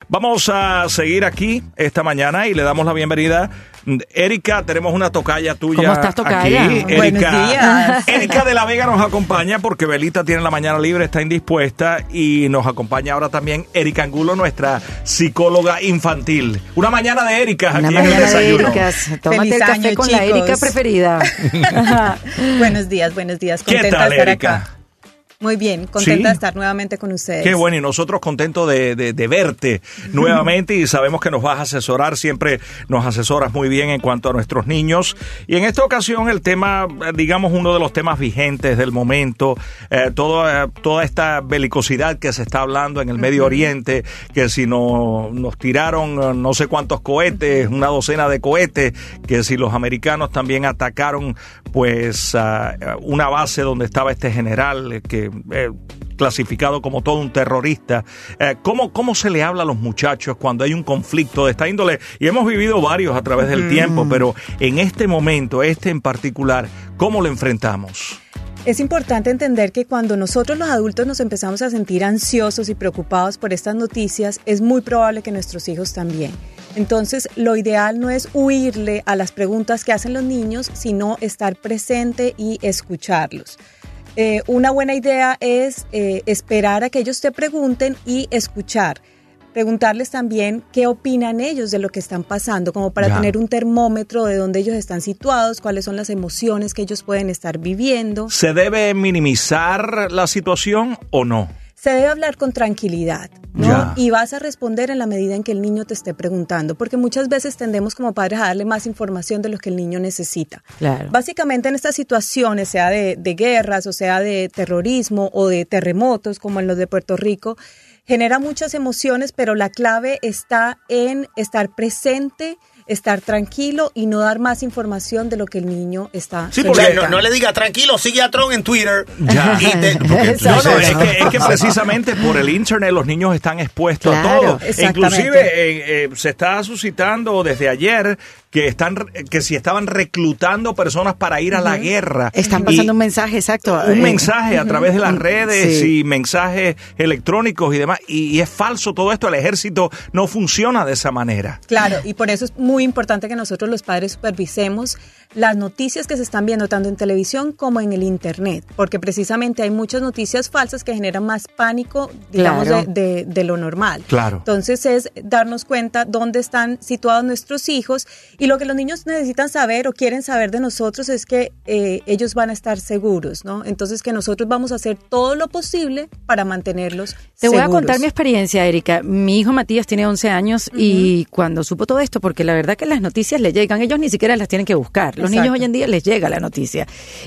Vamos a seguir aquí esta mañana y le damos la bienvenida. Erika, tenemos una tocaya tuya. ¿Cómo estás, tocaya? Aquí. Buenos días. Erika de la Vega nos acompaña porque Belita tiene la mañana libre, está indispuesta, y nos acompaña ahora también Erika Angulo, nuestra psicóloga infantil. Una mañana de Erika aquí en el desayuno. Tómate Feliz el café año, con chicos. la Erika preferida. Buenos días. Contenta ¿Qué tal, de estar Erika? acá. Muy bien, contenta de estar nuevamente con ustedes. Qué bueno, y nosotros contentos de verte nuevamente, y sabemos que nos vas a asesorar, siempre nos asesoras muy bien en cuanto a nuestros niños. Y en esta ocasión el tema, digamos, uno de los temas vigentes del momento, toda esta belicosidad que se está hablando en el Medio Oriente, que si nos tiraron no sé cuántos cohetes, una docena de cohetes, que si los americanos también atacaron pues una base donde estaba este general que clasificado como todo un terrorista. ¿Cómo se le habla a los muchachos cuando hay un conflicto de esta índole? Y hemos vivido varios a través del tiempo, pero en este momento, en particular, ¿cómo lo enfrentamos? Es importante entender que cuando nosotros los adultos nos empezamos a sentir ansiosos y preocupados por estas noticias, es muy probable que nuestros hijos también. Entonces, lo ideal no es huirle a las preguntas que hacen los niños, sino estar presente y escucharlos. Una buena idea es esperar a que ellos te pregunten y escuchar. Preguntarles también qué opinan ellos de lo que están pasando, como para tener un termómetro de dónde ellos están situados, cuáles son las emociones que ellos pueden estar viviendo. ¿Se debe minimizar la situación o no? Se debe hablar con tranquilidad, ¿no? Y vas a responder en la medida en que el niño te esté preguntando, porque muchas veces tendemos como padres a darle más información de lo que el niño necesita. Claro. Básicamente en estas situaciones, sea de guerras, o sea de terrorismo o de terremotos, como en los de Puerto Rico, genera muchas emociones, pero la clave está en estar presente, estar tranquilo y no dar más información de lo que el niño está solicitando. No le diga tranquilo, sigue a Tron en Twitter. Es que precisamente por el internet los niños están expuestos a todo. Inclusive se está suscitando desde ayer que si estaban reclutando personas para ir a la guerra. Están pasando un mensaje, exacto. Un mensaje a través de las redes y mensajes electrónicos y demás. Y es falso todo esto. El ejército no funciona de esa manera. Claro, y por eso es muy importante que nosotros los padres supervisemos las noticias que se están viendo tanto en televisión como en el internet, porque precisamente hay muchas noticias falsas que generan más pánico, digamos, de lo normal. Claro. Entonces es darnos cuenta dónde están situados nuestros hijos, y lo que los niños necesitan saber o quieren saber de nosotros es que ellos van a estar seguros, ¿no? Entonces que nosotros vamos a hacer todo lo posible para mantenerlos Te seguros. voy a contar mi experiencia, Erika. Mi hijo Matías tiene 11 años y cuando supo todo esto, porque la verdad que las noticias le llegan, ellos ni siquiera las tienen que buscar. Los niños hoy en día les llega la noticia.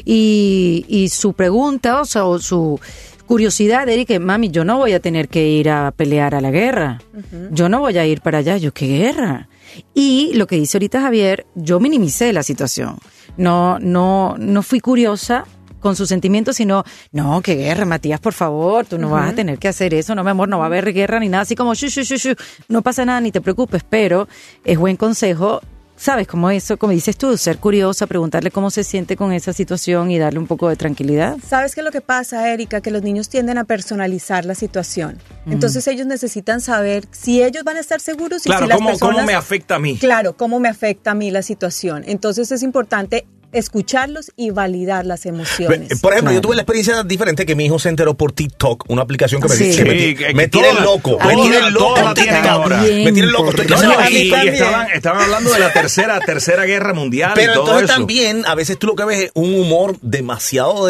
Y su pregunta, o sea, su curiosidad, Erika, mami, yo no voy a tener que ir a pelear a la guerra. Yo no voy a ir para allá. Yo, ¿qué guerra? Y lo que dice ahorita Javier, yo minimicé la situación. No fui curiosa con sus sentimientos, sino, no, qué guerra, Matías, por favor, tú no vas a tener que hacer eso, no, mi amor, no va a haber guerra ni nada, así como, no pasa nada, ni te preocupes, pero es buen consejo, ¿sabes? Como eso, como dices tú, ser curiosa, preguntarle cómo se siente con esa situación y darle un poco de tranquilidad. ¿Sabes qué es lo que pasa, Erika? Que los niños tienden a personalizar la situación. Entonces ellos necesitan saber si ellos van a estar seguros y claro, si las personas... ¿cómo me afecta a mí? Claro, cómo me afecta a mí la situación. Entonces es importante escucharlos y validar las emociones. Por ejemplo, yo tuve la experiencia diferente que mi hijo se enteró por TikTok, una aplicación que me tiene loco. Me tiene loco. Me tiene loco. Estaban hablando de la tercera guerra mundial. Pero y todo entonces eso. también, a veces tú lo que ves es un humor demasiado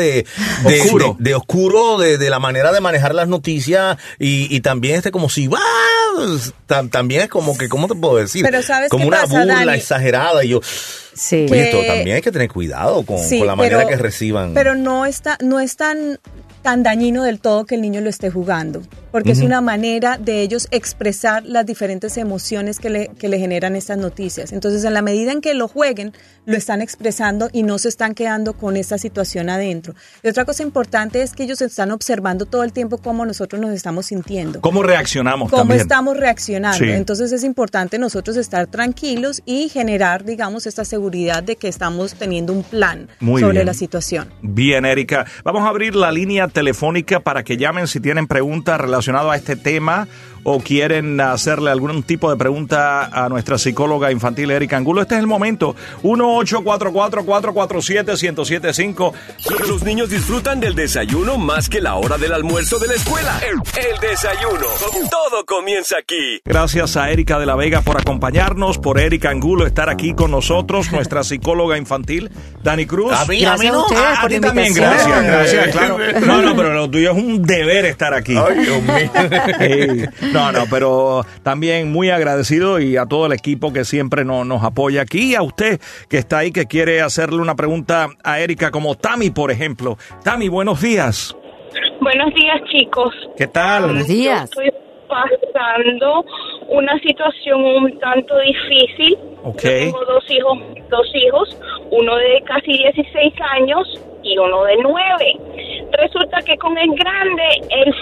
oscuro de la manera de manejar las noticias y también como si también es como que, ¿cómo te puedo decir? Pero ¿sabes como qué una pasa, burla Dani? exagerada y yo... Sí. Oye, esto también hay que tener cuidado con la manera que reciban. Pero no es tan dañino del todo que el niño lo esté jugando, porque es una manera de ellos expresar las diferentes emociones que le generan estas noticias. Entonces, en la medida en que lo jueguen, lo están expresando y no se están quedando con esta situación adentro. Y otra cosa importante es que ellos están observando todo el tiempo cómo nosotros nos estamos sintiendo. ¿Cómo reaccionamos cómo también? Estamos reaccionando. Sí. Entonces, es importante nosotros estar tranquilos y generar, digamos, esta seguridad de que estamos teniendo un plan sobre la situación. Bien, Erika. Vamos a abrir la línea telefónica para que llamen si tienen preguntas relacionadas a este tema. o quieren hacerle algún tipo de pregunta a nuestra psicóloga infantil Erika Angulo, este es el momento. 1-844-447-1075. Los niños disfrutan del desayuno más que la hora del almuerzo de la escuela. El desayuno. Todo comienza aquí. Gracias a Erika de la Vega por acompañarnos, por Erika Angulo estar aquí con nosotros, nuestra psicóloga infantil, Dani Cruz. A mí no. A ti también, gracias, claro. No, pero lo tuyo es un deber estar aquí. Ay, Dios mío. No, pero también muy agradecido y a todo el equipo que siempre nos apoya aquí, y a usted que está ahí, que quiere hacerle una pregunta a Erika, como Tami, por ejemplo. Tami, buenos días. Buenos días, chicos. ¿Qué tal? Buenos días. Estoy pasando una situación un tanto difícil. Okay. Yo tengo dos hijos, uno de casi 16 años y uno de 9. Resulta que con el grande, él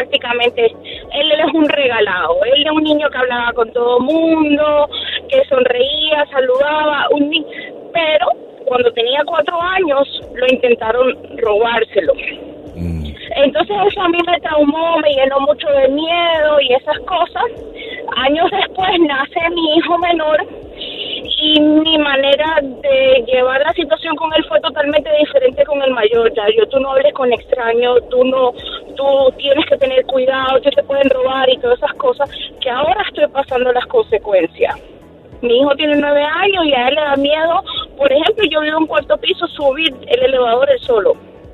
es un regalado. Él es un niño que hablaba con todo mundo, que sonreía, saludaba, pero cuando tenía 4 años, lo intentaron robárselo. Entonces eso a mí me traumó, me llenó mucho de miedo y esas cosas. Años después nace mi hijo menor y mi manera de llevar la situación con él fue totalmente diferente con el mayor. Ya tú no hables con extraños, tú tienes que tener cuidado, te pueden robar y todas esas cosas, que ahora estoy pasando las consecuencias. Mi hijo tiene 9 años y a él le da miedo. Por ejemplo, yo vivo en 4º piso, subir el elevador él solo.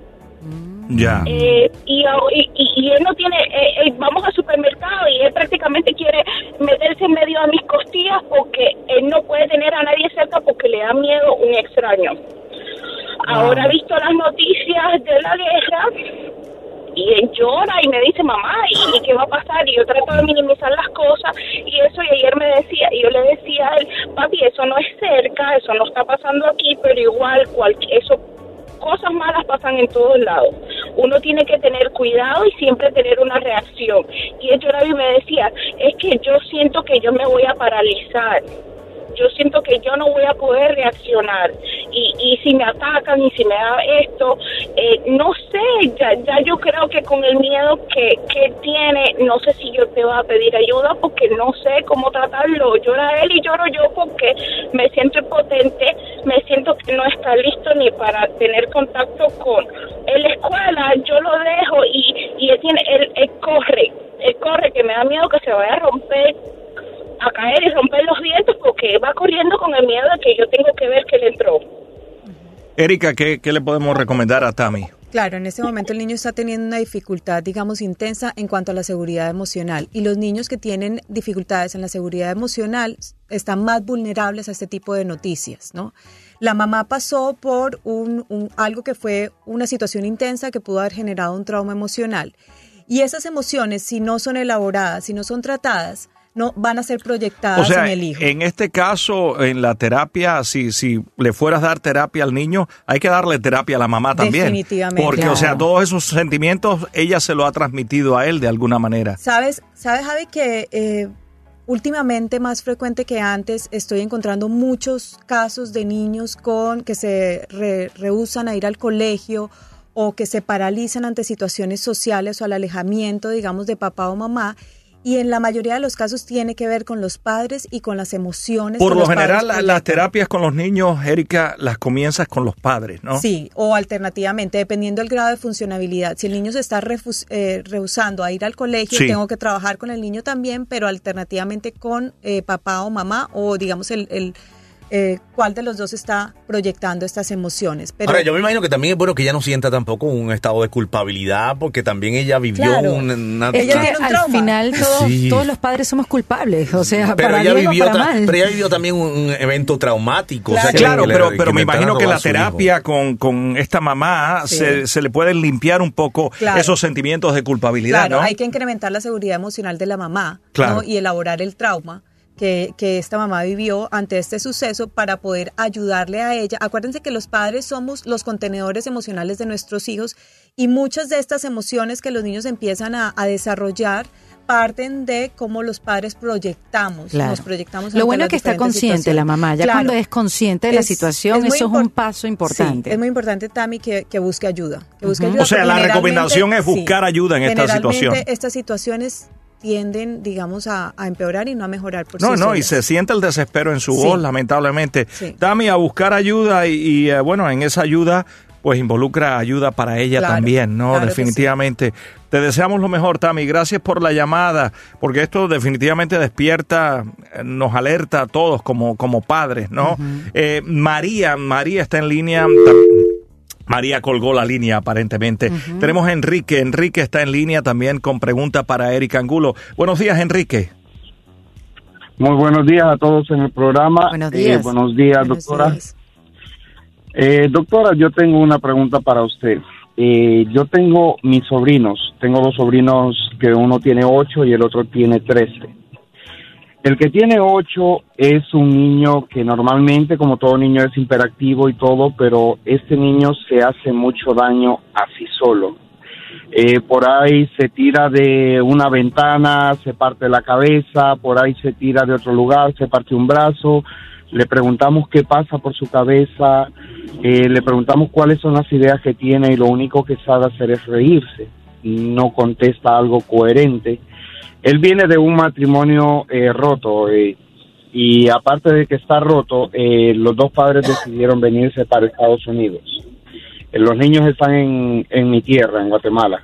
Ya. Y él no tiene, vamos al supermercado y él prácticamente quiere meterse en medio de mis costillas porque él no puede tener a nadie cerca porque le da miedo un extraño. Ahora ha visto las noticias de la guerra y él llora y me dice, mamá, ¿y qué va a pasar? Y yo trato de minimizar las cosas y eso, y ayer yo le decía a él, papi, eso no es cerca, eso no está pasando aquí, pero igual cosas malas pasan en todos lados. Uno tiene que tener cuidado y siempre tener una reacción. Y él lloraba y me decía, es que yo siento que yo me voy a paralizar. Yo siento que yo no voy a poder reaccionar. Y si me atacan y si me da esto, no sé, ya yo creo que con el miedo que tiene, no sé si yo te voy a pedir ayuda porque no sé cómo tratarlo. Llora él y lloro yo porque me siento impotente, me siento que no está listo ni para tener contacto con en la escuela. Yo lo dejo y él corre, que me da miedo que se vaya a caer y romper los dientes porque va corriendo con el miedo de que yo tengo que ver que él entró. Erika, ¿qué le podemos recomendar a Tami? Claro, en este momento el niño está teniendo una dificultad, digamos, intensa en cuanto a la seguridad emocional. Y los niños que tienen dificultades en la seguridad emocional están más vulnerables a este tipo de noticias, ¿no? La mamá pasó por algo que fue una situación intensa que pudo haber generado un trauma emocional. Y esas emociones, si no son elaboradas, si no son tratadas, no van a ser proyectadas en el hijo. En este caso, en la terapia, si le fueras a dar terapia al niño, hay que darle terapia a la mamá también. Definitivamente. Porque, claro, o sea, todos esos sentimientos, ella se lo ha transmitido a él de alguna manera. ¿Sabes, Javi, que últimamente, más frecuente que antes, estoy encontrando muchos casos de niños que se rehúsan a ir al colegio o que se paralizan ante situaciones sociales o al alejamiento, digamos, de papá o mamá? Y en la mayoría de los casos tiene que ver con los padres y con las emociones. Por lo general, las terapias con los niños, Erika, las comienzas con los padres, ¿no? Sí, o alternativamente, dependiendo del grado de funcionabilidad. Si el niño se está rehusando a ir al colegio, sí, tengo que trabajar con el niño también, pero alternativamente con papá o mamá, o digamos cuál de los dos está proyectando estas emociones. Pero ahora, yo me imagino que también es bueno que ella no sienta tampoco un estado de culpabilidad, porque también ella vivió una al final todos los padres somos culpables, o sea, pero para bien o para mal. Pero ella vivió también un evento traumático. Claro, o sea, claro, pero me imagino que la terapia con esta mamá, sí, se le pueden limpiar un poco, claro, esos sentimientos de culpabilidad, claro, ¿no? Hay que incrementar la seguridad emocional de la mamá, claro, ¿no? Y elaborar el trauma que esta mamá vivió ante este suceso para poder ayudarle a ella. Acuérdense que los padres somos los contenedores emocionales de nuestros hijos y muchas de estas emociones que los niños empiezan a desarrollar parten de cómo los padres proyectamos. Claro. Nos proyectamos. Lo bueno es que está consciente la mamá. Ya claro, cuando es consciente de la situación, eso es un paso importante. Sí, es muy importante, Tami, que busque ayuda. Que busque ayuda. O sea, la recomendación es buscar ayuda en esta situación. Estas situaciones tienden, digamos, a empeorar y no a mejorar por sí solas. solas. Y se siente el desespero en su voz, lamentablemente. Sí. Tami, a buscar ayuda y bueno, en esa ayuda pues involucra ayuda para ella también, ¿no? Claro, definitivamente. Te deseamos lo mejor, Tami. Gracias por la llamada, porque esto definitivamente despierta, nos alerta a todos como padres, ¿no? María está en línea. María colgó la línea, aparentemente. Tenemos a Enrique. Enrique está en línea también con pregunta para Erika Angulo. Buenos días, Enrique. Muy buenos días a todos en el programa. Buenos días. Buenos días, doctora. Días. Doctora, yo tengo una pregunta para usted. Yo tengo mis sobrinos. Tengo 2 sobrinos que uno tiene 8 y el otro tiene 13. El que tiene 8 es un niño que normalmente, como todo niño, es hiperactivo y todo, pero este niño se hace mucho daño así solo. Por ahí se tira de una ventana, se parte la cabeza, por ahí se tira de otro lugar, se parte un brazo. Le preguntamos qué pasa por su cabeza, le preguntamos cuáles son las ideas que tiene y lo único que sabe hacer es reírse. No contesta algo coherente. Él viene de un matrimonio roto y aparte de que está roto, los 2 padres decidieron venirse para Estados Unidos. Los niños están en mi tierra, en Guatemala.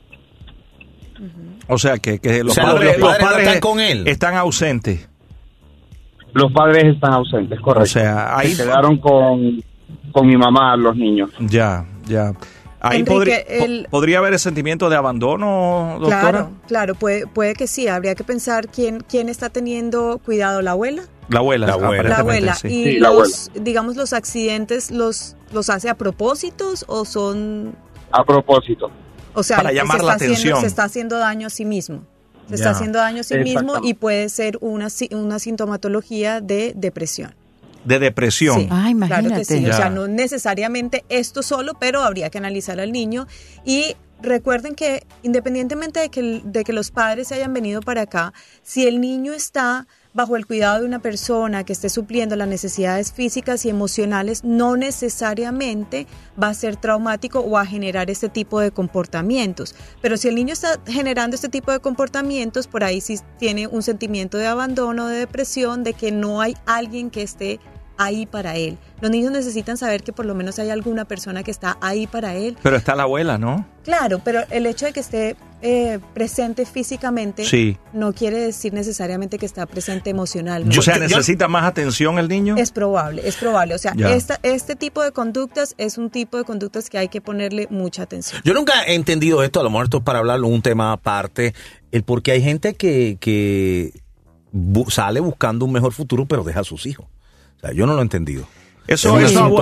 O sea, que los los padres padres no están con él. Están ausentes. Los padres están ausentes, correcto. O sea, ahí se quedaron con mi mamá, los niños. Ya. Ahí Enrique, podría haber el sentimiento de abandono, doctora. Claro, puede que sí. Habría que pensar quién está teniendo cuidado, ¿la abuela? La abuela. La abuela. Sí. Y sí, la abuela. digamos, los accidentes, ¿los hace a propósito o son...? A propósito. O sea, para llamar la atención. Se está haciendo daño a sí mismo. Se está haciendo daño a sí mismo y puede ser una sintomatología de depresión. De depresión. Sí, Ay, imagínate. claro que sí. Ya. O sea, no necesariamente esto solo, pero habría que analizar al niño. Y recuerden que independientemente de que los padres se hayan venido para acá, si el niño está bajo el cuidado de una persona que esté supliendo las necesidades físicas y emocionales, no necesariamente va a ser traumático o a generar este tipo de comportamientos. Pero si el niño está generando este tipo de comportamientos, por ahí sí tiene un sentimiento de abandono, de depresión, de que no hay alguien que esté ahí para él. Los niños necesitan saber que por lo menos hay alguna persona que está ahí para él. Pero está la abuela, ¿no? Claro, pero el hecho de que esté presente físicamente no quiere decir necesariamente que está presente emocionalmente. O sea, ¿necesita más atención el niño? Es probable. O sea, este tipo de conductas es un tipo de conductas que hay que ponerle mucha atención. Yo nunca he entendido esto, a lo mejor esto es para hablarlo un tema aparte, el por qué hay gente que sale buscando un mejor futuro pero deja a sus hijos. O sea, yo no lo he entendido. Eso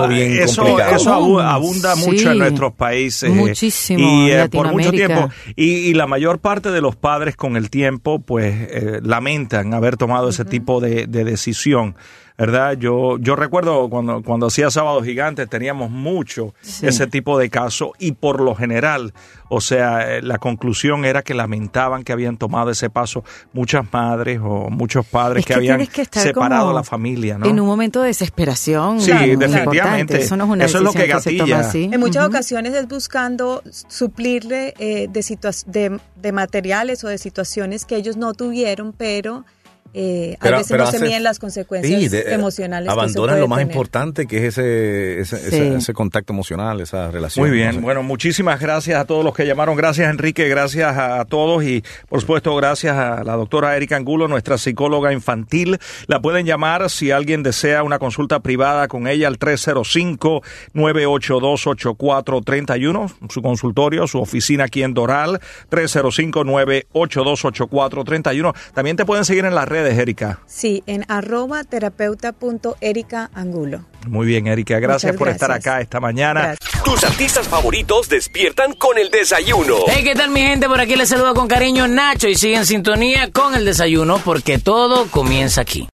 abunda mucho en nuestros países. Muchísimo. Y por mucho tiempo. Y la mayor parte de los padres con el tiempo, pues, lamentan haber tomado ese tipo de decisión. ¿Verdad? Yo recuerdo cuando hacía Sábado Gigante teníamos mucho ese tipo de casos y por lo general, o sea, la conclusión era que lamentaban que habían tomado ese paso muchas madres o muchos padres que habían separado a la familia, ¿no? En un momento de desesperación. Sí, claro, definitivamente. Eso no es una Eso es lo que gatilla. En muchas ocasiones es buscando suplirle de materiales o de situaciones que ellos no tuvieron, pero a veces no se miden las consecuencias emocionales. Abandonan lo más importante, que es ese contacto emocional, esa relación. Muy bien, bueno, muchísimas gracias a todos los que llamaron. Gracias, Enrique, gracias a todos y, por supuesto, gracias a la doctora Erika Angulo, nuestra psicóloga infantil. La pueden llamar si alguien desea una consulta privada con ella al 305-982-8431, su consultorio, su oficina aquí en Doral, 305-982-8431. También te pueden seguir en las redes, Erika. Sí, en @terapeuta.ericaangulo. Muy bien, Erika, gracias por estar acá esta mañana. Gracias. Tus artistas favoritos despiertan con el desayuno. Hey, ¿qué tal mi gente? Por aquí les saludo con cariño Nacho y sigue en sintonía con el desayuno porque todo comienza aquí.